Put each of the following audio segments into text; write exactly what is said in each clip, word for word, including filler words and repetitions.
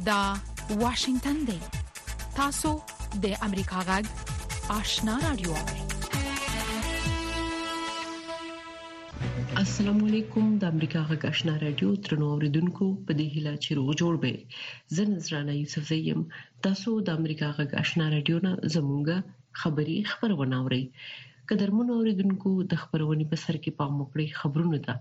دا واشنگتن دی. تاسو د امریکا غږ آشنا رادیو. السلام علیکم. د امریکا غږ آشنا رادیو ترنو اوریدونکو په دې هیله چې روغ جوړ به. زه نذرانه یوسف زیم. تاسو د امریکا غږ آشنا رادیو نه زموږه خبری خبرونه اورئ. قدرمنو اوریدونکو د خبرونې په سر کې پام وکړئ. خبرونه ده.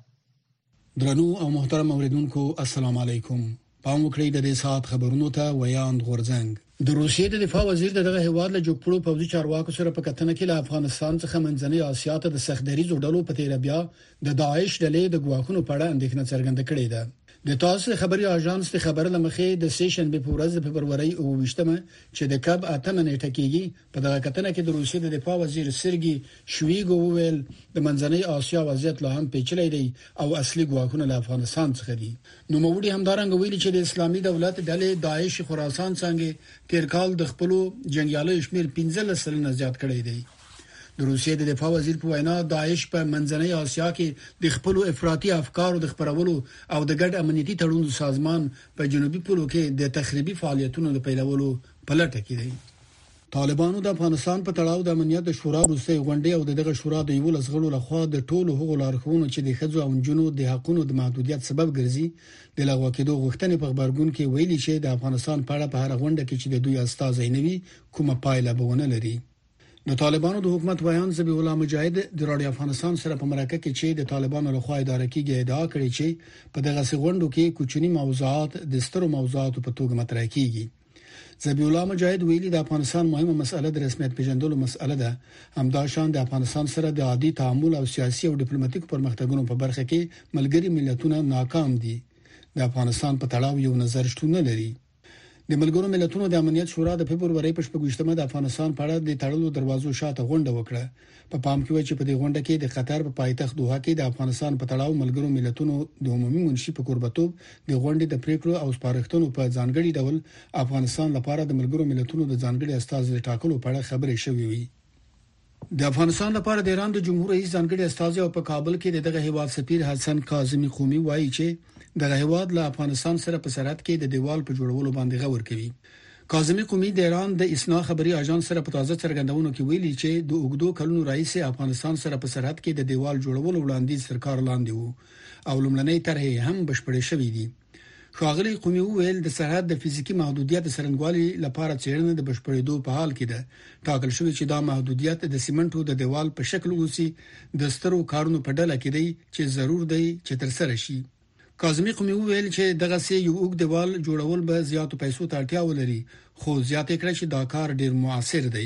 درنو او محترم اوریدونکو السلام علیکم. پام وکړئ د دې سات خبرونو ته ویاند غورځنګ. د روسیې د دفاع وزیر دغه هیواد له جوړپړو پوځي چارواکو سره په کتنه کې له افغانستان څخه منځنۍ اسیا ته د سختدریزو ډلو په تیر بیا د داعش ډلې د ګواښونو په اړه اندېښنه څرګنده کړې ده. د تاسو خبري اژانس د خبر لمخې د سیشن په ورځ د فبرवरी او وشتمه چې د کب اتمه نیټه کېږي په دغه کتنه کې د روسیې د دفاع وزیر سرګي شویګو وویل د منځنۍ اسیا وضعیت لا هم پیچلی دی او اصلي ګواښونه له افغانستان څخه دي. نو موږ همدارنګ ویلي چې د اسلامي دولت ډلې داعش خراسان څنګه تیر کال د خپل جنگیالو شمیر پنځه سلنه زیات کړی دی. د روسیې د دفاع وزیر په وینا داعش په منځنۍ اسیا کې د خپل افراطي افکارو د خبرولو او د ګډ امنیتي تړون سازمان په جنوبي پولو کې د تخریبي فعالیتونو د پیلولو په لټه کې دي. طالبانو د افغانستان په تړاو د امنیت شورا روسي غونډې او دغه شورا د یو لسغړو لخوا د ټولو حقوقو لارښوونو چې د خځو او جنونو د حقوقو د محدودیت سبب ګرځي د لغوه کېدو غوښتنې په خبرګون کې ویلي چې د افغانستان په اړه په هر غونډه کې چې د دوی استازي نوي کومه پایله بونه لري. د طالبانو د حکومت ویان ذبیح الله مجاهد د رادیو افغانستان سره په مرکه کې چې د طالبانو لخوا اداره کیږي ادعا کړې چې په دغه سغونډو کې کوچني موضوعات د سترو موضوعاتو په توګه مطرح کیږي. ذبیح الله مجاهد ویلي د افغانستان مهمه مسله د رسمیت پیژندلو مسله ده. همداشان د افغانستان سره د عادي تعامل او سیاسي او ډیپلوماټیک پرمختګونو په برخه کې ملګری ملتونه ناکام دي. د افغانستان په تړاو یو نظر شتون نه لري. د ملګرو ملتونو د امنیت شورا د فبرवरी په شپږشتمه د افغانستان په اړه د تړلو دروازو شاته غونډه وکړه. په پام کې و چې په دې غونډه کې د قطر په پایتخت دوحه کې د افغانستان په تړاو ملګرو ملتونو د عمومي منشي په قربتوب د غونډې د پریکړو او سپارښتنو په ځانګړي ډول افغانستان لپاره د ملګرو ملتونو د ځانګړي استازي ټاکلو په اړه خبرې شوې وي. د افغانستان لپاره د ایران د جمهور رئیس ځانګړي استازي او په کابل کې دغه هیواد سفیر حسن کاظمی قومي وایي چې د هیواد له افغانستان سره په سرحد کې د دیوال په جوړولو باندې غور کوي. کاظمی قومي د ایران د اسنا خبري اژانس سره په تازه څرګندونو کې ویلي چې د اوګدو کلونو رئیس افغانستان سره په سرحد کې د دیوال جوړولو وړاندیز سرکار لاندې وو او لومړنۍ طرحې هم بشپړې شوې دي. ښاغلي قومي وویل د سرحد د فزیکی محدودیت څرنګوالي لپاره څېړنه د بشپړېدو په حال کې ده. ټاکل شوی چې دا محدودیت د سیمنټو د دیوال په شکل اوسي د سترو کارونو په ډله کې دی چې ضرور دی چې تر سره شي. کاظمی قومي وویل چې دغه سي یو اوږد دیوال جوړول به زیاتو پیسو ته اړتیا ولري خو زیاتې کړي چې دا کار ډیر موثر دی.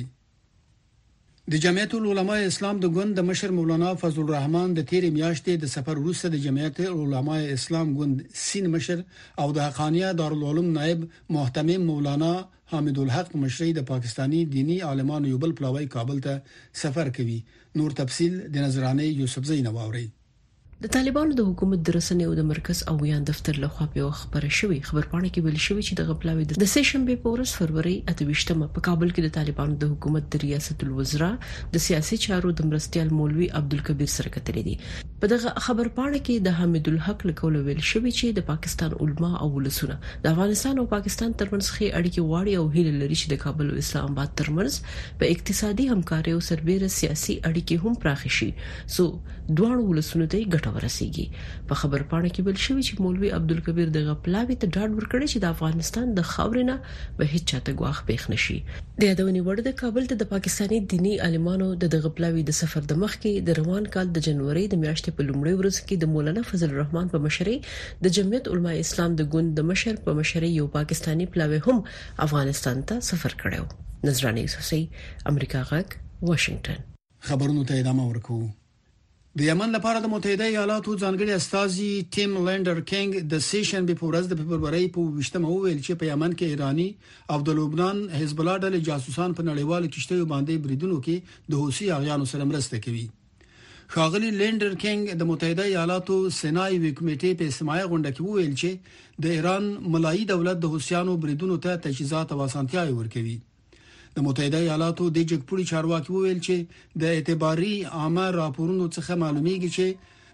د جمعیت العلماء اسلام د ګوند د مشر مولانا فضل الرحمن د تیر میاشتې د سفر وروسته د جمعیت العلماء اسلام ګوند سین مشر او د حقانیه دارالعلوم نائب محتمم مولانا حامد الحق مشري د پاکستانی دینی عالمانو یو بل پلاوی کابل ته سفر کوي. نور تفصيل د نظرانه یوسف زینب اوري. د طالبانو د حکومت د رسنیو د مرکز او ویان دفتر له خوا په خبره شوې خبرپاڼه کې ویل شوې چې د غپلاوي د سیشن په پورس فروری اتويشتمه په کابل کې د طالبانو د حکومت د ریاست الوزرا د سیاسي چارو د مرستيال مولوي عبدالکبیر سره کتلې دي. په دغه خبرپاڼه کې د حمید الحق لکول ویل شوې چې د پاکستان علما او ولسونه د افغانستان او پاکستان ترمنځ خې اړیکې واړي او هیله لري چې د کابل او اسلام آباد ترمنځ په اقتصادي همکاري او سربېره سیاسي اړیکې هم پراخ شي سو دوه ولسونه ته ورسیږي. په خبرپاڼه کې ویل شوی چې مولوي عبدالکبیر د غپلاوي ته ډاډ ورکړي چې د افغانستان د خاورینه به هیڅ چاته ګواښ پېښ نشي. د یادونې وړ د کابل ته د پاکستانی دینی عالمانو د غپلاوي د سفر د مخ کې د روان کال د جنوري د میاشتې په لومړۍ ورځ کې د مولانا فضل الرحمن په مشرۍ د جمعیت علماء اسلام د ګوند د مشر په مشرۍ یو پاکستانی پلاوی هم افغانستان ته سفر کړو. نظرانه یوسفزئی امریکا غږ واشنگټن. خبرونو ته ادامه ورکوو. د یمن لپاره د متحده ایالاتو ځانګړي استازي ټیم لینډر کینګ د سیشن په ورځ د فبرवरी په وشتمه ویل چې په یمن کې ایرانی او د لبنان حزب الله ډلې جاسوسان په نړیوالو کشتیو باندې بریدونو کې د حوثي اغیانو سره مرسته کوي. ښاغلي لینډر کینګ د متحده ایالاتو سنای وی کمیټې په سماعي غونډه کې ویل چې د ایران ملایي دولت د حوثیانو بریدونو ته تجهیزات او اسانتیاوي ورکوي. د متحده ایالاتو د جګپوري چارواکي ویل چې د اعتباري عامه راپورونو څخه معلومیږي چې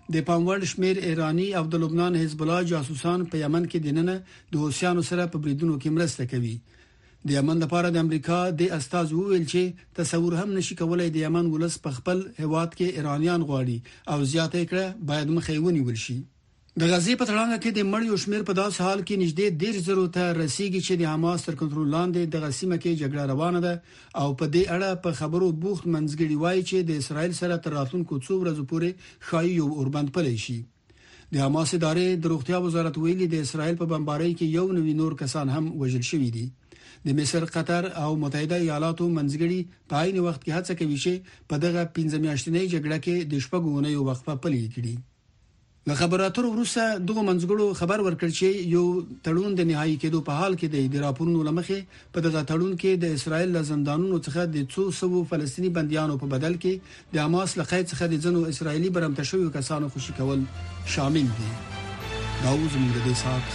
د پاموړ شمیر ایرانی او د لبنان حزب الله جاسوسان په یمن کې دننه د حوثیانو سره په بریدونو کې مرسته کوي. د یمن لپاره د امریکا د استاذ وویل چې تصور هم نشي کولای د یمن ولس په خپل هواد کې ایرانیان غواړي او زیاته کړه باید مخې ونیول شي. د غزې په تړانګه کې د مړیو شمیر په داس حال کې نږدې ډیر زرو ته رسیدي چې د حماس تر کنټرول لاندې د غسیمه کې جګړه روانه ده او په دې اړه په خبرو بوخت منځګړي وایي چې د اسرایل سره تر راتلونکو څو ورځې پورې خایي یو اوربند پلی شي. د حماس ادارې د روغتیا وزارت ویلي د اسرایل په بمبارۍ کې یو نوی نور کسان هم وژل شوي دي. د مصر، قطر او متحده ایالاتو منځګړي په عین وخت کې هڅه کوي چې په دغه پنځه میاشتنۍ جګړه کې د شپږ غونډې وقفه پلي کړي. له خبراتو وروسته دغه منځګړو خبر ورکړ چې یو تړون د نهایی کېدو په حال کې دی. د راپورونو لمخې په دغه تړون کې د اسرایل له زندانونو څخه د څو سوو فلسطینی بنديانو په بدل کې د حماس له قید څخه د ځنو اسرایلی برمته شویو کسانو خوشي کول شامل دي. دا زموږ د سات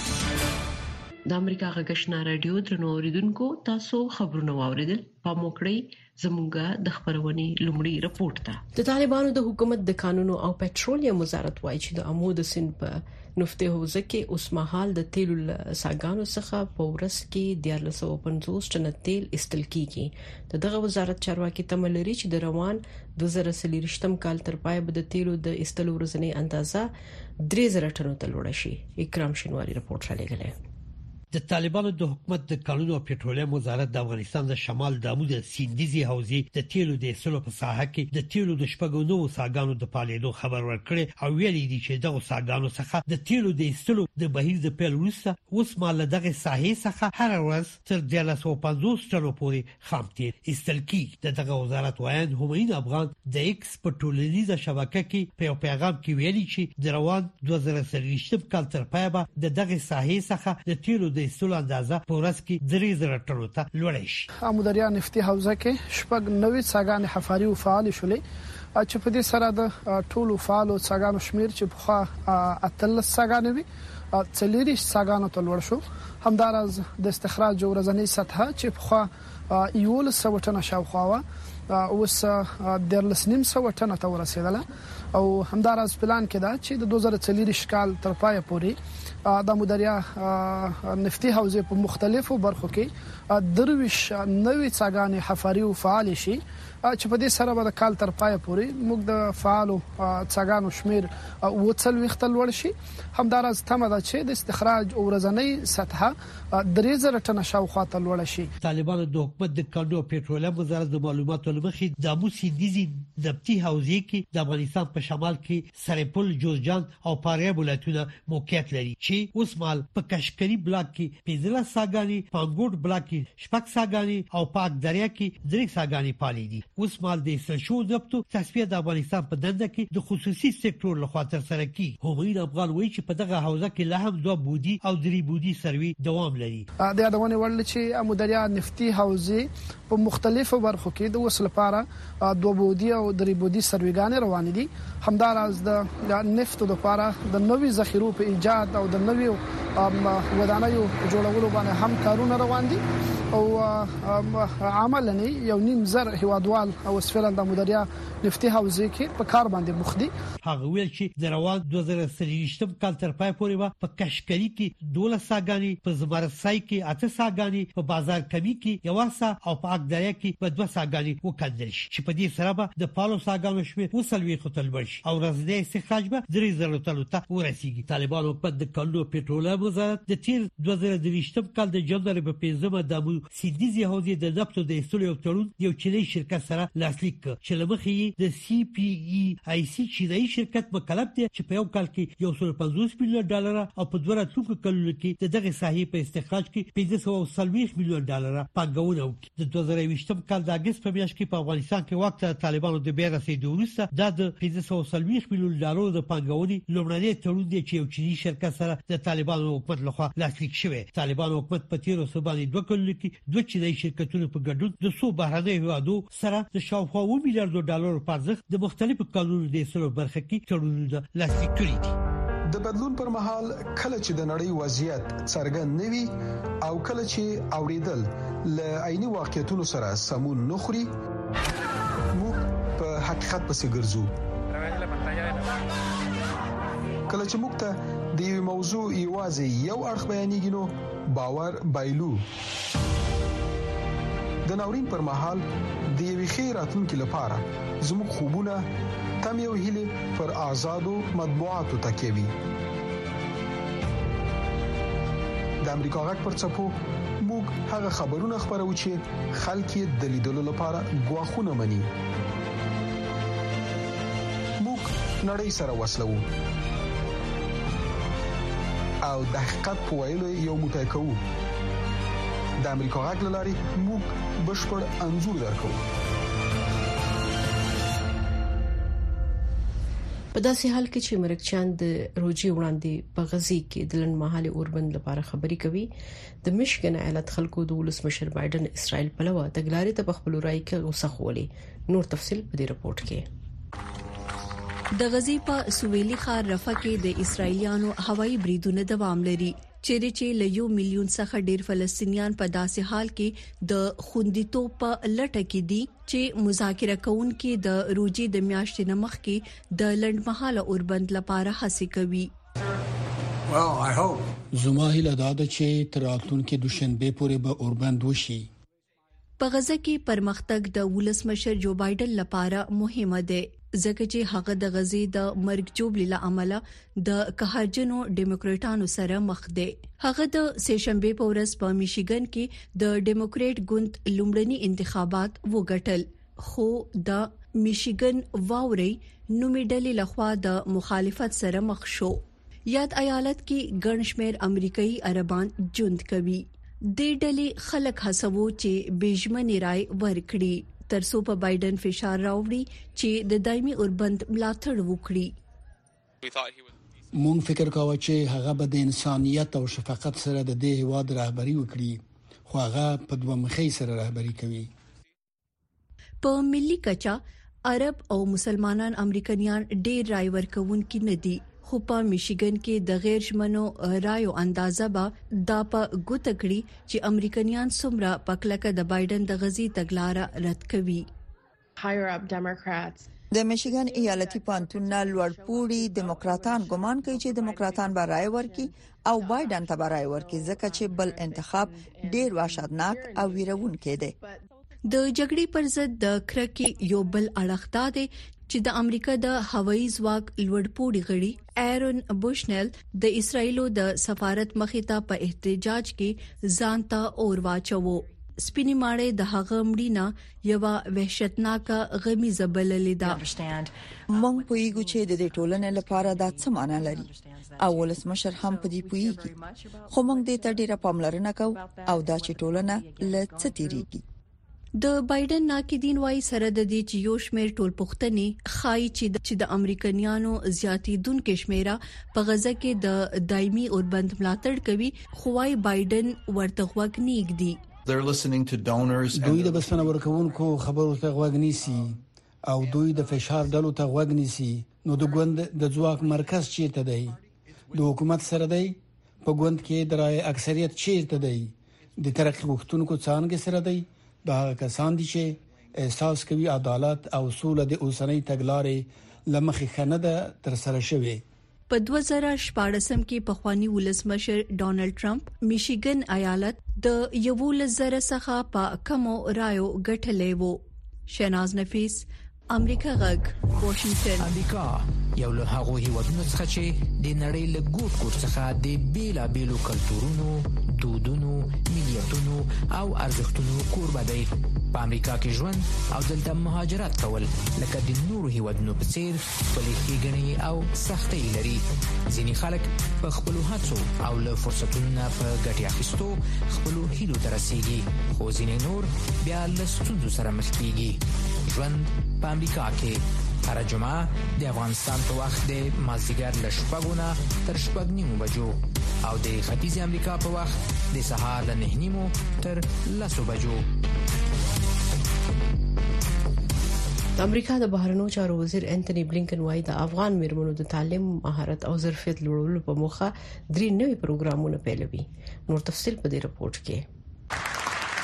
خبرونه د امریکا غږشنا رادیو درنو اوریدونکو تاسو خبرونه واوریدل. په موکړی زموږه د خبرونې لومړی رپورت ده. د طالبانو د حکومت د قانونو او پېټرولیم وزارت وایي چې د امو د سند په نفته حوزه کې اوس مهال د تیلو ساګانو څخه په ورځ کې د یو سوه پنځوس ټن تیل استل کیږي. دغه وزارت چارواکي تمل لري چې د روان دوه زره څلورم کال تر پای به د تیلو د استل ورځنی اندازه درې زره ټنو ته لوړ شي. اکرام شینواری رپورت را لګلې. د طالبانو د حکومت د قانون او پېټرولیم وزارت د افغانستان د شمال د عمود سیندیزي حوزې د تیلو د سلو په ساحه کې د تیلو د شپږو نو ساګانو د پالیدو خبر ورکړي او ویلي دي چې دغه ساګانو څخه د تیلو د سلو د بهیر د پیل وروسته اوس مال دغه ساحې څخه هر ورځ تر دیارلس سوه پنځوس ټنو پورې خام تیل استل کیږي. دغه وزارت وایي همین افغان د ایکس په ټولنیزه شبکه کې په پیغام کې ویلي چې د روان دوه زره څلوېښتم کال تر پای به د دغه ساحې څخه د تیلو د سلو اندازه په ورځ کې درې زره ټنو ته لوړ شي. امودریا نفتي حوزه کې شپږ نوې څاګانې حفاري او فعال شولې چې په دې سره د ټولو فعالو څاګانو شمیر چې په خوا اتلس څاګانې وي څلوري څاګانو ته لوړ شو. همدارز د استخراج ورځنی سطحه چې په خوا یول سو ټنه شاوخوا اوس د لسنیم سو ټنه ته ورسېدله او همدارز پلان کې دا چې د دوه زره څلورم کال تر پای پورې د مدریا نفتي حوزه په مختلفو برخو کې درویش نوې څاګانې حفاري او فعال شي چې په دې سره به د کال تر پای پورې موږ د فعالو څاګانو شمیر او څل وختل لوړ شي. همدارز تمه ده چې د استخراج ورځنی سطحه درې زره ټنه شاوخوا ته لوړ شي. طالبانو د حکومت د قانون او پېټرولیم وزارت د معلوماتو لمخې د امو سیندیزي نفتي حوزې کې د افغانستان په شمال کې سرپل، جوزجان او فاریاب ولایتونه موقعیت لري چې اوس مال په کشکری بلاک کې پنځه ساګانی، پانګوټ بلاک کې شپږ ساګانی او پاک دریا کې درې ساګانی پالي دي. اوس مال د سشو نفتو تصفیه د افغانستان په دنده کې د خصوصي سکتور لخوا تر سره کیږي. همین افغان وایي چې په دغه حوزه کې لا هم دوه بودی او درې بودی سروي دوام لري. د یادونه ورل چې امودریا نفتي حوزه په مختلفو برخو کې د وسل لپاره دوه بودی او درې بودی سرويګان روان دي. همدارز د نفتو لپاره د نوې ذخیرو په ایجاد او د نوې ودانیو جوړولو باندې هم کارونه روان دي او عملاً یو نیم زر هوادوال او اسفل د مدریا نفتي حوزه کې په کار باندې مخدي. هغه ویل چې د روان دوه زره څلوېښتم کال تر پای پورې په کشکری کې دوه ساګانی، په زمرسای کې اته ساګانی، په بازار کمی کې یو سا او په اګ دریا کې په دوه ساګانی وکړل شي چې په دې سره به د پالو ساګانو شمیر وسلوي خپل ورشي او ورځنی استخراج به درې زره ټنو ته ورسیږي. طالبانو په د کلو پېټرولیم وزارت د تیر دوه زره دویشتم کال د جنوري په پنځمه د امو سیندیزي حوزې د نفتو د استلو یو تړون یو چینی شرکت سره لاسلیک کړ چې لمخې د سی پی ای آی سی چینی شرکت مکلف دی چې په یو کال کې یو سل پنځوس میلیون ډالر او په دوه راتلونکو کلونو کې دغه ساحې په استخراج کې پنځه سوه څلوېښت میلیون ډالر پانګونه وکړي. د دوه زره یوویشتم کال د اگست په میاشت کې په افغانستان کې وخت طالبانو د بیا رسیدو وروسته د پنځه سوه څلوېښت میلیون ډالر د پانګونې لومړنی تړون دی چې یو چینی شرکت سره د طالبانو حکومت لخوا لاسلیک شوی. طالبانو حکومت په تیرو سبانې دوه کلونو کې دوه چینی شرکتونو په ګډون د څو بهرنیو هیوادو سره د شاوخوا اوه میلیارډ ډالر په ارزښت د مختلفو قانونونو د اصولو برخه کې تړونونه لاسلیک کړي دي. د بدلون پر مهال کله چې د نړۍ وضعیت څرګند نوي او کله چې اوریدل ل عیني واقعیتونو سره سمون نخوري موږ په حقیقت پسې ګرځو. کله چې موږ ته د یو موضوع یوازې یو اړخ بیانېږي نو باور بایلو. د ناورین پر مهال د یوې ښې راتلونکې لپاره زموږ خوبونه تم یو هیله پر آزادو مطبوعاتو تکیه وي. د امریکا غږ پر څپو موږ هغه خبرونه خبرو چې خلک یې د لیدلو لپاره غواخونه مني. موږ نړۍ سره وصلو او د حقیقت په ویلو یو موټی کوو. د امریکا غږ لاري موږ بشپړ انزور درکو. په داسې حال کې چې مرکچان د روجي وړاندې په غزي کې د لنډمهاله اوربند لپاره خبري کوي، د میشګن ایالت خلکو د ولسمشر بایدن اسرائیل په لور تګلارې ته په خپل رائے کې غوسه خولي. نور تفصيل په دې رپورت کې. د غزي په سویلي ښار رفح کې د اسرایلیانو هوایي بریدونه دوام لري، چیرې چې له یو میلیون څخه ډیر فلسطینیان په داسې حال کې د خوندیتوب په لټه کې دي چې مذاکره کوونکي د روجي د میاشتې نمخ کې د لنډمهاله اوربند لپاره هڅه کوي. زما هیله دا ده چې تر راتلونکي دوشنبه پورې به اوربند وشي. په غزه کې پرمختګ د ولسمشر جو بایدن لپاره مهمه ده، ځکه چې هغه د غزي د مرګ جوړې لامل د قهرجنو ډیموکراټانو سره مخ دی. هغه د سهشنبه په ورځ په میشیګن کې د ډیموکراټ ګوند لومړني انتخابات وګټل، خو د میشیګن واوري نومي ډلې لخوا د مخالفت سره مخ شو. یاد ایالت کې ګڼشمیر امریکایي عربان ژوند کوي. د ډلې خلک هڅوي چې بېژمنې رائے ورکړي ترڅو په بایدن فشار راوړي چې د دایمي اوربند ملاتړ وکړي. مونږ فکر کاوه چې هغه به د انسانيت او شفقت سره د دې هواد رهبری وکړي، خو هغه په دوه مخې سره رهبری کوي. په ملي کچا عرب او مسلمانان امریکایان ډېر رائے ورکوونکي نه دي، خو په میشیګن کې د غیر ژمنو رایو اندازه به دا په ګوته کړي چې امریکایان څومره پکلکه د بایدن د غزي تګلارې رد کوي. د میشیګن ایالتي پانتون لوړپوړي دیموکراتان ګمان کوي چې دیموکراتان به رائے ورکړي او بایدن ته به رائے ورکړي، ځکه چې بل انتخاب ډیر وحشتناک او ویرونکي دی. د جګړې پر ضد د کرکې یو بل اړخ دا دی چې د امریکا د هوایي ځواک لوړپوړي غړي ایرون بوشنل د اسرایلو د سفارت مخې ته په احتجاج کې ځانته اور واچو. سپینی ماړې د هغه مړینا یو وحشتناک غمیزه بللې ده. مونږ پویګو چې د دې ټولنې لپاره دا څه معنی لري او ولسمشر هم په دې پویږي، خو مونږ دې ته ډیره پاملرنه کوو او دا چې ټولنه لڅ تیریږي. د بایدن ناقدین وايي سره د دې چې یو شمېر ټولپوښتنې خای چې د امریکایانو زیاتیدونکو شمیره په غزه کې د دایمي اوربند ملاتړ کوي، خو وايي بایدن ورته غوږ نیږدي. دوی د بسنه ورکوونکو خبرو ته غوږ نیسي او دوی د فشار ډلو ته غوږ نیسي. نو د ګوند د ځواک مرکز چیرته دی؟ د حکومت سره دی؟ په ګوند کې د رای اکثریت چیرته دی؟ د ترقی غوښتونکو څنګه سره دی؟ دا کسان دي چې احساس کوي عدالت او سوله د اوسنۍ تګلارې لمخې خنده تر سره شوه. په دوه زره شپږم کې په خواني ولسمشر ډونالد ټرمپ میشیګن ایالت د یو لزر څخه په کمو رایو ګټلې وو. شناز نفیس، امریکا غږ، واشنگټن. امریکا یو له هغه هیوادونو څخه چې د نړۍ له ګوټ ګوټ څخه د بیلا بیلو کلتورونو، دودونو، ملیتونو او ارزښتونو کوربه دی. په امریکا کې ژوند او دلته مهاجرت کول لکه د نورو هیوادونو په څیر خپلې ښېګڼې او سختۍ لري. ځینې خلک په خپلو هڅو او له فرصتونو نه په ګټې اخیستو خپلو هیلو ته رسیږي، خو ځینې نور بیا له ستونزو سره مخ کیږي. ژوند په امریکا کې هر جمعه د افغانستان په وخت د مازدیګر له شپږو نه تر شپږ نیمو بجو او د ختیځ امریکا په وخت د سهار له نه نیمو تر لسو بجو. د امریکا د بهرنیو چارو وزیر انټونی بلینکن وايي د افغان میرمنو د تعلیم، مهارت او ظرفیت لوړولو په موخه درې نوي پروګرامونه پیلوي. نور تفصيل په دې رپورت کې.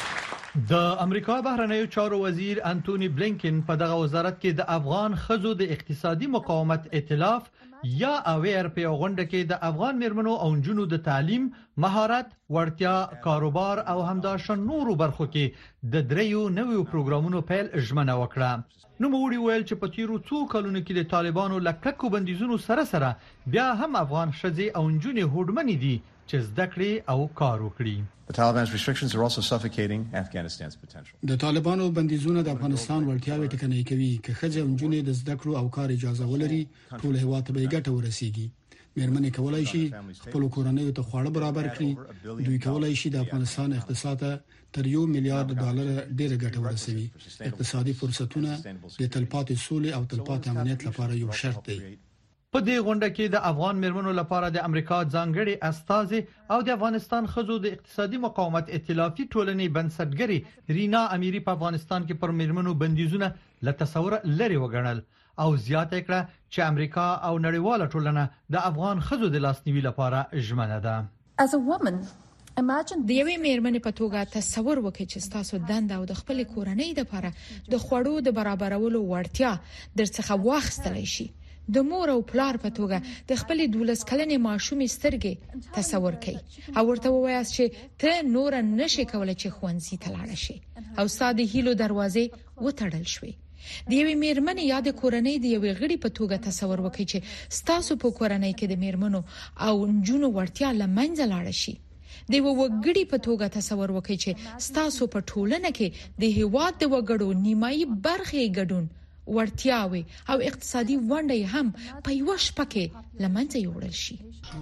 د امریکا بهرنیو چارو وزیر انټونی بلینکن په دغه وزارت کې د افغان خزو د اقتصادي مقاومت ائتلاف یا اویر په غونډه کې د افغان مرمنو او جنونو د تعلیم، مهارت، وړتیا، کاروبار او همداشان نورو برخو کې د دریو نویو پروګرامونو پیل ژمنه وکړه. نو موږ ویل چې په تیرو څو کلونو کې د طالبانو لککو بندیزونو سره سره بیا هم افغان شذې او جنونې هوډمنې دي چې زده کړې او کار وکړي. The Taliban's restrictions are also suffocating Afghanistan's potential. د طالبانو بندیزونه د افغانستان وړتیاوې ټکنۍ کوي. که ښځې او نجونې د زده کړو او کار اجازه ولري، ټول هیواد ته به ګټه ورسیږي. مېرمنې کولای شي خپل کورنۍ ته خواړه برابر کړي. دوی کولای شي د افغانستان اقتصاد ته تر یو میلیارډ ډالر ډېر ګټه ورسوي. اقتصادي فرصتونه د تلپاتې سولې او تلپاتې امنیت لپاره یو شرط دی. په دې غونډه کې د افغان مرمنو لپاره د امریکا ځانګړي استازي او د افغانستان خزو د اقتصادي مقاومت ائتلافي ټولنې بنسټګري رینا امیری په افغانستان کې پر مرمنو بندیزونه له تصور لري وګڼل او زیاته کړه چې امریکا او نړیواله ټولنه د افغان خزو د لاسنیوي لپاره ژمنه ده. As a woman د یوې میرمنې په توګه تصور وکړئ چې تاسو دند او د خپل کورنۍ لپاره د خوړو د برابرولو وړتیا درڅخه واخیستل شي. د مور او پلار په توګه د خپل دولس کلنې ماشومې سترګې تصور کړئ او ورته ووایاست چې ته نور نشې کولای چې خوانزي ته لاړ شي او ساده هیلو دروازې وتړل شوي. د یوې میرمنې یا د کورنۍ د یوې غړي په توګه تصور وکړئ چې تاسو په کورنۍ کې د میرمنو او نجونو وړتیا لمنځه لاړ شي. د یو وګړي په توګه تصور وکړئ چې تاسو په ټولنه کې د هیواد د وګړو نیمایي برخې ګډون ورتیاوي او اقتصادي ونډه هم په یو شپه کې لمنځه یوړل شي.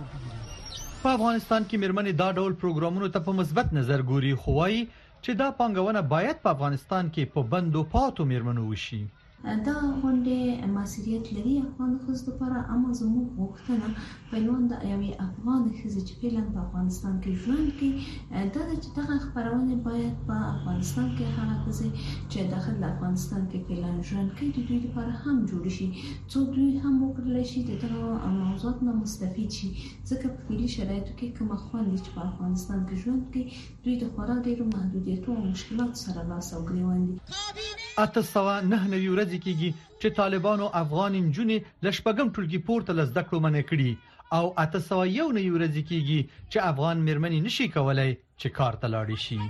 په افغانستان کې مرمنې دا ډول پروګرامونو ته په مثبت نظر ګوري، خو وايي چې دا پانګونه باید په افغانستان کې په بندو پاتو مرمنو وشي. دا غونډه مسؤلیت لري افغان خزو لپاره، اما زموږ غوښتنه پیلون د یوې افغان خزې چې فعلا په افغانستان کې ژوند کوي دا چې دغه خبرونه باید په افغانستان کې هغه خزې چې داخل افغانستان کې فعلا ژوند کوي د دوی لپاره هم جوړ شي، څو دوی هم وکړل شي د دغه موضوعات نه مستفید شي. ځکه په فعلي شرایطو کې کوم خوندې چې په افغانستان کې ژوند کوي دوی د خورا ډېرو محدودیتونو او مشکلات سره لاس او ګریوان دي. اته سوه نه نوي ورځې کېږي چې طالبانو افغان نجونې له شپږم ټولګي پورته له زده کړو منع کړي او اته سوه یو نوي ورځې کېږي چې افغان میرمنې نشي کولای چې کار ته لاړې شي.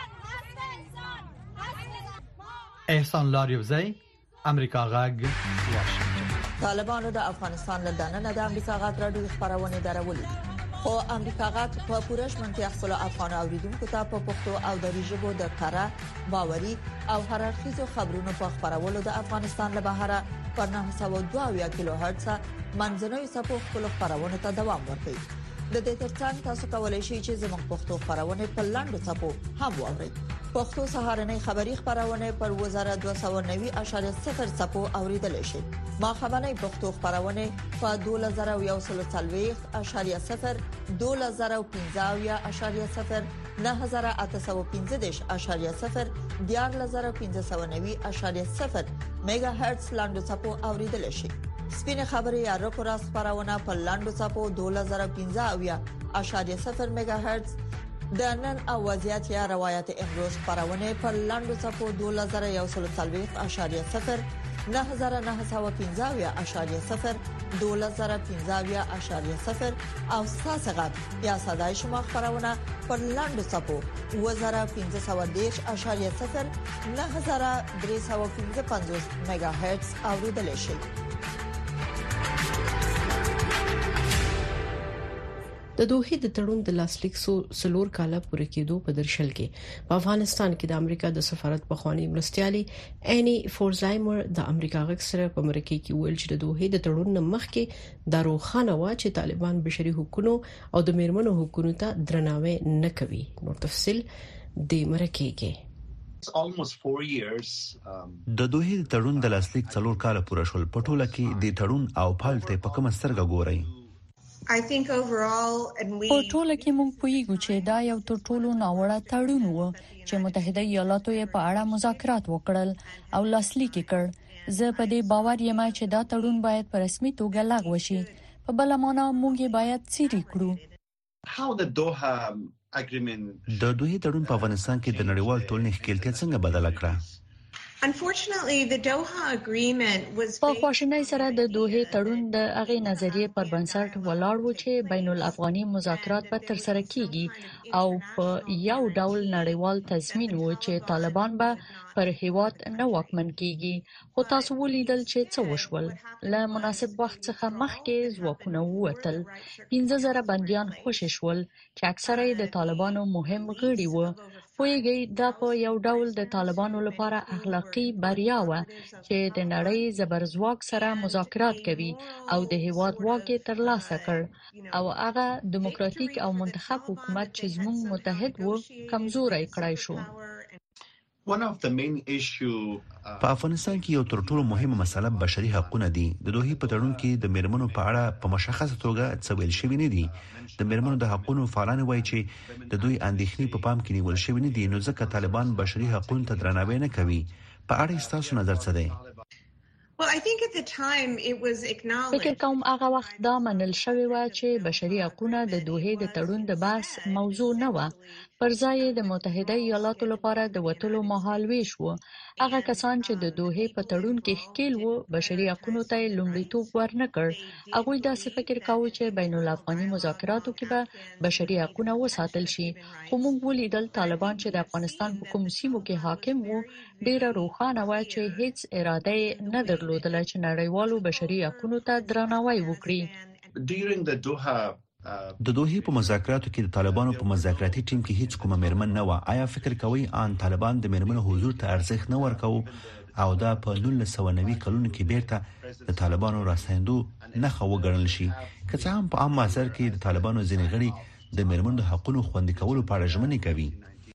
احسان لاریوزی، امریکا غږ، واشنگټن. طالبانو د افغانستان له دننه د امریکا غږ راډیو خبرونه درولې خو امریکا غږ په پوره شمنتیا خپل افغان اوریدونکو ته په پښتو او دری ژبه د کارا باوري او هر اړخیزو خبرونو په خبرولو د افغانستان له بهره پر نه سوه دوه کیلو هرتز منځنوي سپو خپل خبرونه ته دوام ورکوي. د دې ترڅنګ تاسو کولای شئ چې زموږ پښتو خبرونه په لاندو سپو هم واورئ. پښتو سهارنۍ خبری خبرونه پر وزارت دوه سوه نوي اعشاریه صفر سپو اوریدل شي. ما خبرنۍ پښتو خبرونه په دوه زره یو سل څلوېښت اعشاریه صفر، دوه زره پنځه اعشاریه صفر، نه زره اته سوه پنځه دېرش اعشاریه صفر، دیارلس زره پنځه سوه نوي اعشاریه صفر میگا هرتز لاندو سپو اوریدل شي. سپینه خبري یا راپوراس خبرونه په لاندو سپو دوه زره پنځه اعشاریه صفر میگا هرتز، د نن او وضعیت یا روایت امروز خبرونه په لاندو سپو دوه زره یو سل څلوېښت اعشاریه صفر، نه زره نه سوه پنځه اعشاریه صفر، دوه زره پنځه اعشاریه صفر او ساسغت یا صداي شما خبرونه په لاندو سپو اوه زره پنځه سوه دېرش اعشاریه صفر، نه زره درې سوه پنځه پنځوس میگا هرتز اوریدل شي. د دوحې د تړون د لاسلیک سلور کاله پوره کېدو په درشل کې په افغانستان کې د امریکا د سفارت بخوانی مرستيالي اني فورزایمر د امریکا غږ سره په مرکه کې ویل چې د دوحې د تړون مخکې د روخانه وا چې طالبان بشري حقوقو او د میرمنو حقوقو ته درناوی نه کوي. نور تفصيل د مرکه کې د دوحې تړون د لاسلیک څلور کاله پوره شول. په ټوله کې د تړون او پالته په کوم سترګه ګورئ؟ په ټوله کې موږ پوهیږو چې دا یو تر ټولو ناوړه تړون و چې متحده ایالاتو یې په اړه مذاکرات وکړل او لاسلیک کړ. زه په دې باور یم چې دا تړون باید په رسمي توګه لغوه شي. په بل معنا موږ باید سری کړو. د دوی تړون په افغانستان کې د نړیوال ټولنې ښکېلتیا څنګه بدل کړه؟ په خواشینۍ سره د دوه تړون د هغې نظریې پر بنسټ ولاړ و چې بین الافغاني مذاکرات به ترسره کیږي او په یو ډول نړیوال تضمین و چې طالبان به پر هیواد نه واکمن کیږي. خو تاسو ولیدل چې څه وشول. له مناسب وخت څخه مخکې ځواکونه ووتل. پنځه زره بندیان خوشي شول چې اکثره یې د طالبانو مهم غړي وو. پوهیږئ دا په یو ډول د طالبانو لپاره اخلاقی بریا و چې د نړۍ زبرځواک سره مذاکرات کوي او د هیواد واک ترلاسه کړ او هغه دیموکراتیک او منتخب حکومت چې زموږ متحد و کمزوري کړای شو. په افغانستان کې یو تر ټولو مهمه مسله بشري حقوقونه دي. د دوی په تړون کې د میرمنو په اړه په مشخصه توګه څه ویل شوی نه دي. د میرمنو د حقوقو فعالان وایي چې د دوی اندېښنې په پام کې نیول شوی نه دي، نو ځکه طالبان بشري حقوقو ته درناوی نه کوي. په اړه ستاسو نظر څه دی؟ فکر کوم هغه وخت دا منل شوی و چې بشري حقوقونه د دوه د تړون د بحث موضوع نه و. پر ځای د متحده ایالاتو لپاره د وټلو مهال ویش وو. هغه کسان چې د دوه په تړون کې ښکیل وو بشري حقوقو ته لومړیتوب ورنکړ. هغه داسې فکر کاوه چې بین الافغاني مذاکراتو کې به بشري حقوقونه وساتل شي. خو موږ ولیدل طالبان چې د افغانستان په کوم سیمو کې حاکم وو ډیره روښانه و چې هیڅ اراده نه درلودله چې نړیوالو بشري حقوقو ته درناوی وکړي. د دوه په مذاکراتو کې د طالبانو په مذاکراتي ټیم کې هیڅ کومه میرمن نه و. آیا فکر کوئ ان طالبان د میرمنو حضور ته ارزښت نه ورکاو او دا په نولس سوه نوي کلونو کې بیرته د طالبانو راستندو نښه وګڼل شي؟ که څه هم په عام محضر کې د طالبانو ځینې غړي د میرمنو د حقوقو خوندي کولو په اړه ژمنې کوي.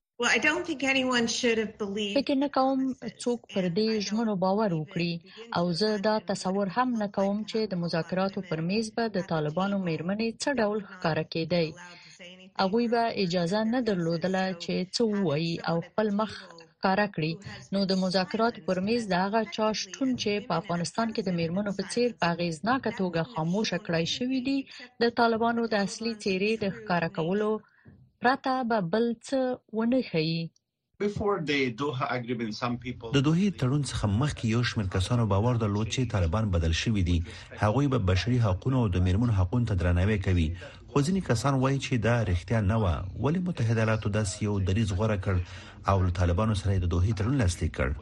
فکر نه کوم څوک پر دې ژمنو باور وکړي او زه دا تصور هم نه کوم چې د مذاکراتو پر میز به د طالبانو میرمنې څه ډول ښکاره کېدی. هغوی به اجازه نه درلودله چې څه ووایي او خپل مخ ښکاره کړي. نو د مذاکراتو پر میز د هغه چا شتون چې په افغانستان کې د میرمنو په څیر په اغیزناکه توګه خاموشه کړای شوي دي د طالبانو د اصلي څیرې د ښکاره کولو پرته به بل څه ونه ښیي. د دوه تړون څخه مخکې یو شمېر کسانو باور درلود چې طالبان بدل شوي دي. هغوی به بشري حقوقو او د میرمنو حقوقو ته درناوی کوي. خو ځینې کسان وایي چې دا رښتیا نه و. ولې متحده ایالاتو داسې یو دریځ غوره کړ او له طالبانو سره د دوه تړون لاسلیک کړ؟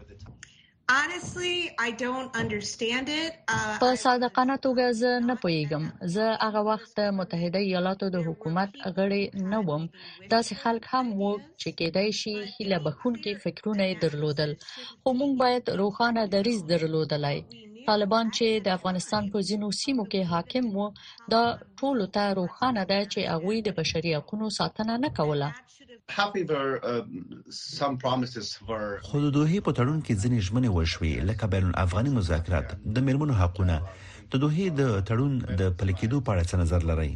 په صادقانه توګه زه نه پوهیږم. زه هغه وخت د متحده ایالاتو د حکومت غړی نه وم. داسې خلک هم وو چې کېدای شي هیله بښونکي فکرونه یې درلودل. خو موږ باید روښانه دریځ درلودلای. طالبان چې د افغانستان په ځینو سیمو کې حاکم وو دا ټولو ته روښانه ده چې هغوی د بشري حقوقو ساتنه نه کوله. خو د دوه په تړون کې ځینې ژمنې وشوې لکه بین الافغاني مذاکرات، د میرمنو حقوقونه. د دوه د تړون د پلي کېدو په اړه څه نظر لرئ؟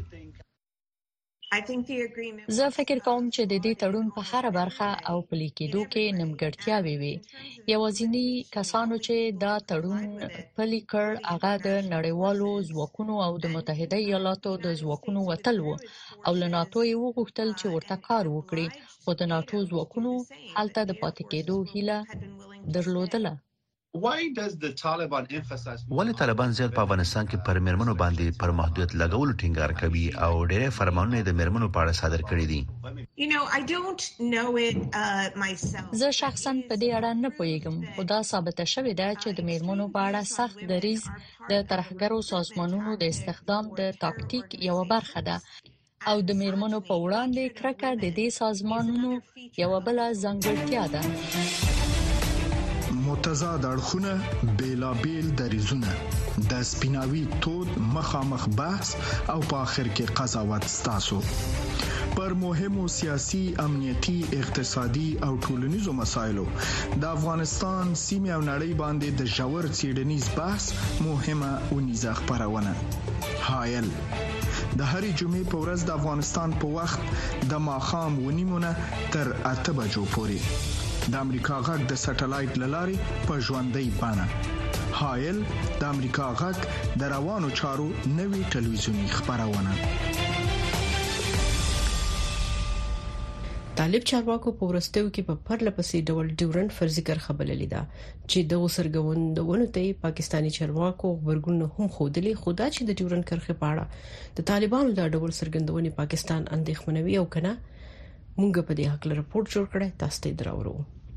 زه فکر کوم چې د دې تړون په هر برخه او پلي کېدو کې نیمګړتیاوې وي. یوازینی کسانو چې دا تړون پلي کړ هغه د نړیوالو ځواکونو او د متحده ایالاتو د ځواکونو وتل وو او له ناتو یې وغوښتل چې ورته کار وکړي. خو د ناتو ځواکونو هلته د پاتې کېدو هیله درلودله. ولې طالبان زیات په افغانستان کې پر میرمنو باندې پر محدودیت لګولو ټینګار کوي او ډېر فرمانونه د میرمنو په اړه صادر کړي دي؟ زه شخصا په دې اړه نه پوهیږم. خو دا ثابته شوې ده چې د میرمنو په اړه سخت دریځ د ترهګرو سازمانونو د استخدام د تاکتیک یوه برخه ده او د میرمنو په وړاندې کرکه د دې سازمانونو یوه بله ځانګړتیا ده. متضاد اړخونه، بیلابیل دریځونه، د سپیناوي تود مخامخ بحث او په آخر کې قضاوت ستاسو پر مهمو سیاسي، امنیتي، اقتصادي او ټولنیزو مسایلو د افغانستان سیمه او نړۍ باندې د ژور څېړنیز بحث مهمه ونیزه خبرونه. حایل د هرې جمعې په ورځ د افغانستان په وخت د ماښام ونیمونه تر اته بجو پورې د امریکا غږ د سټلایټ للارې په ژوندۍ بڼه. حایل د امریکا غږ د روانو چارو نوې ټلویزیونی خبرونه. طالب چارواکو په ورستیو کې په پرله پسې ډول ډیورنت فرضي کرخه بللې ده چې د وسرګوندونو ته پاکستانی چارواکو ورګونو هم خودلی خدا چې د ډیورنت کرخه پاړه د طالبانو د ډول سرګندونې پاکستان اندېښمنوي او کنه مونږ په دې حق رپورت جوړ کړی تاسو ته دراوړو.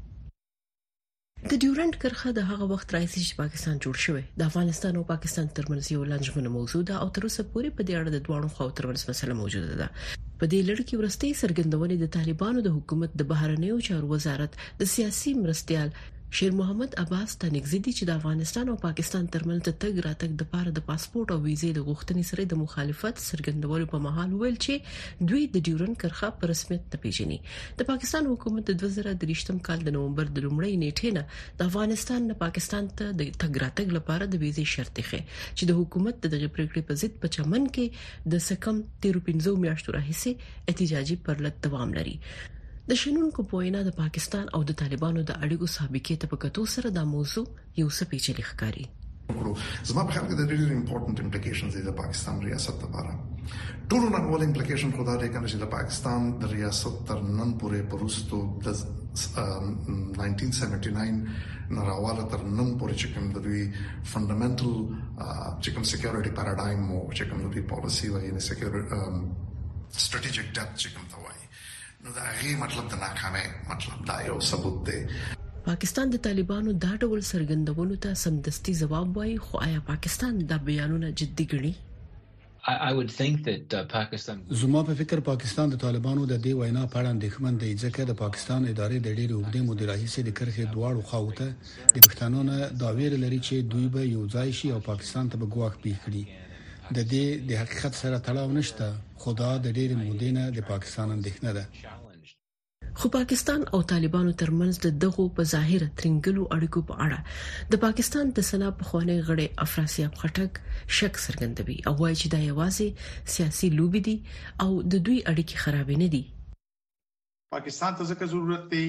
د ډیورنت کرخه د هغه وخت راځي چې پاکستان جوړ شوی د افغانستان او پاکستان ترمنځ یو لنجمنه موضوع ده او تر اوسه پورې په دې اړه د دوه خواو ترمنځ مسله موجوده ده. په دې لړ کې ورستي سرګندونې د طالبانو د حکومت د بهرنیو چارو وزارت د سیاسي مرستيال شیر محمد عباس تنګزیدي چې د افغانستان او پاکستان ترمنځ د تګ راتګ د پاره د پاسپورت او ویزې د غوښتنې سره د مخالفت سرګندولو په محل ویل چې دوی د ډیورنت کرخه په رسمیت نه پیژني. د پاکستان حکومت د دوه زره درې کال د نومبر د لومړۍ نیټې نه د افغانستان نه پاکستان ته د تګ راتګ لپاره د ویزې شرط ښه چې د حکومت دغه پریکړې په ضد په چمن کې د سکم تیرو پنځو میاشتو راهیسې احتجاجي پرلط دوام لري. د شنونکو په وینا د پاکستان او د طالبانو د اړیکو سابقې ته په کتو سره دا موضوع یو څه پیچلې ښکاري. زما په خیال کې د ډېر امپورټنت امپلیکیشنز د پاکستان ریاست لپاره ټول نه ول امپلیکیشن خو دا دی چې د پاکستان د ریاست تر نن پورې پروستو د نائنټین سیونټي ناین نراواله تر نن پورې چې کوم د دوی فندامنټل چې کوم سکیورټي پارادایم او چې کوم د دوی پالیسی وایي نه سکیورټي سټریټیجیک ډیپث چې کوم ته وایي نو دا غي مطلب د ناکامۍ مطلب دا یو ثبوت دی. پاکستان د طالبانو دا ډول سرګندونو ته سمدستي جواب وایي خو آیا پاکستان دا بیانونه جدي ګڼي؟ I would think that uh, Pakistan زما په فکر پاکستان د طالبانو د دې وینا په اړه اندېښمن دی ځکه د پاکستان ادارې د ډېرو وګړي مدیر رئیس د کرخې دواړو خواوته د پښتنو نه دا ویل لري چې دوی به یو ځای شي او پاکستان ته به ګواښ پیښ د دې د حقیقت سره تړاو نشته خدا د ډېر مودینه د پاکستان اندېښنه ده. خو پاکستان او طالبانو ترمنځ د دغو په ظاهر ترنګلو اړیکو په اړه د پاکستان د سنا په خواني غړي افراسیاب خټک شک څرګندوي او وايي چې دا یوازې سیاسي لوبي دي او د دوی اړیکې خراب نه دي. پاکستان ته څه ضرورت دی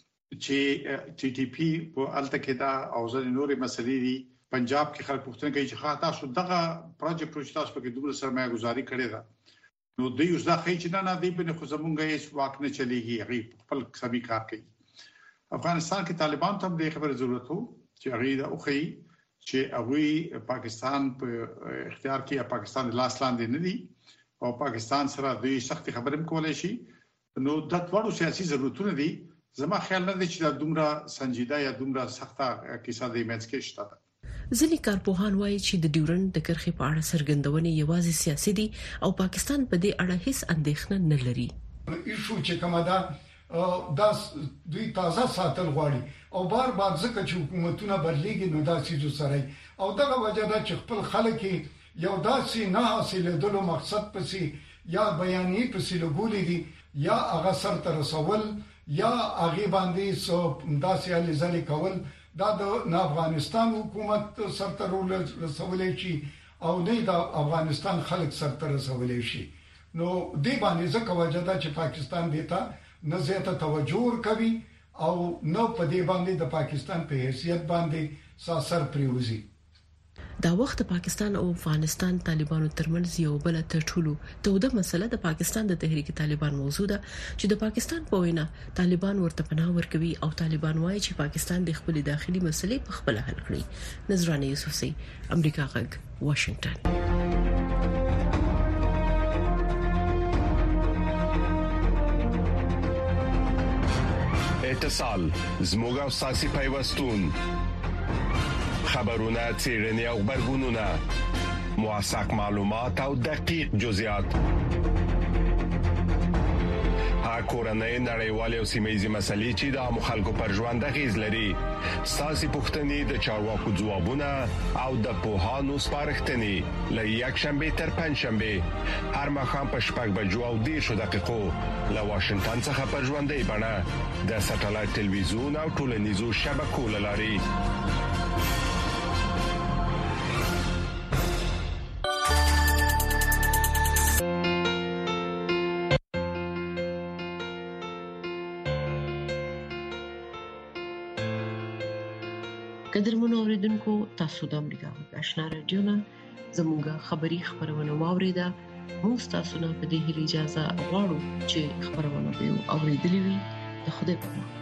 چې ټي ټي پی په الته کې دا او ځل نورې مسلې دي. پنجاب کې خلک پوښتنه کوي چې خاطر تاسو دغه پروجیکټ چې تاسو په کې دوه سرمایه گزاري کړې ده نو دوی اوس دا خې چې نه نه دی په خو زمونږه هیڅ واک نه چلیږي هغه خپل سبي کار کوي. افغانستان کې طالبان ته د خبرې ضرورت وو چې هغه دا اوخی چې هغه پاکستان په اختیار کې یا پاکستان لاس لاندې نه دي او پاکستان سره دوی سخت خبرې کولای شي نو د ټولو سیاسي ضرورتونه دي. زما خیال نه دی چې دا دومره سنجیده یا دومره سخته کیسه د ایمنس کې شته. ځینې کارپوهان وایي چې د ډیورنت د کرښې په اړه سرګندونې یوازې سیاسي دي او پاکستان په دې اړه هیڅ اندېښنه نه لري. ایشو چې کومه ده دا دوی تازه ساتل غواړي او بار بار ځکه چې حکومتونه بدلېږي نو دا سيزو سره او دغه وجه ده چې خپل خلک یو داسې نه حاصلېدلو مقصد پسې یا بیانې پسې لګولې دي یا هغه سر ته رسول یا هغه باندې سو داسې علي ځلې کول دا د افغانستان حکومت سرته رسولې شي او نه د افغانستان خلک سرته رسولې شي نو دې باندې ځکه وجه ده چې پاکستان دیتا نه زیاته توجه کوي او نو په دې باندې د پاکستان په حیثیت باندې ساسر پریوزي. دا وخت پاکستان او افغانستان طالبانو ترمنځ یو بل تر ټولو توده مسله د پاکستان د تحریک طالبان موضوع ده چې د پاکستان په وینا طالبان ورته پناه ورکوي او طالبان وایي چې پاکستان د خپل داخلي مسلې په خپل حل کړي. نظرانه یوسفزی، امریکا غږ، واشنگټن. اتصال زموږ او ساسي پیوستون خبرونه چیرنی او خبرګونونه موثق معلومات او دقیق جزئیات کورنۍ نړیوالې او سیمه‌یزې مسلې چې د مخالکو پر ژوند غیز لري ساسي پوښتنې د چارواکو ځوابونه او د پوهانو سپارښتنې ل یک شنبه تر پنځ شنبه هر مخام په شپږ بجو او دېرش دقیقو له واشنگټن څخه پر ژوندۍ بڼه د ساتلایت ټلویزیون او ټولنیزو شبکو لاري. قدرمنو اوریدونکو تاسو د امریکا غږ آشنا رادیو نه زموږه خبری خبرونه واوریده موږ تاسو نه په دې اجازه غواړو چې خبرونه به اوریدلې وي. د خدای په امان.